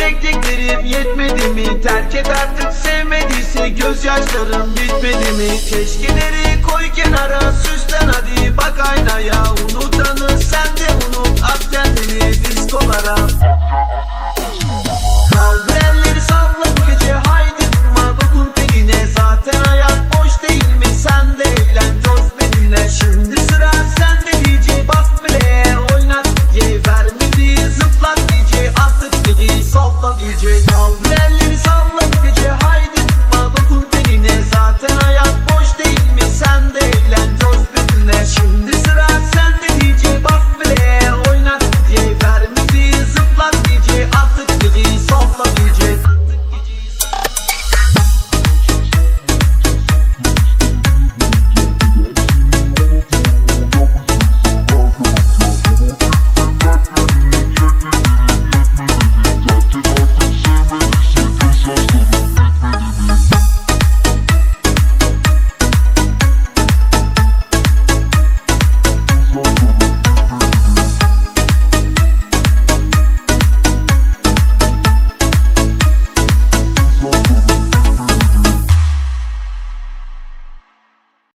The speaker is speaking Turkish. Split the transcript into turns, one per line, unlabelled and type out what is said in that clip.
çektiklerim yetmedi mi? Terk et artık sevmediyse gözyaşlarım bitmedi mi? Keşkeleri koy kenara, süslen hadi bak aynaya. Unutanı sen de unut, at kendini diskolara. Kaldır elleri salla bu gece, haydi durma dokun teline. Zaten hayat boş değil mi? Sen de eğlen, coş benimle. Şimdi sıra sende DJ, bas bile oynat DJ. Ver müziği zıplat DJ, artık geceyi salla DJ. Kaldır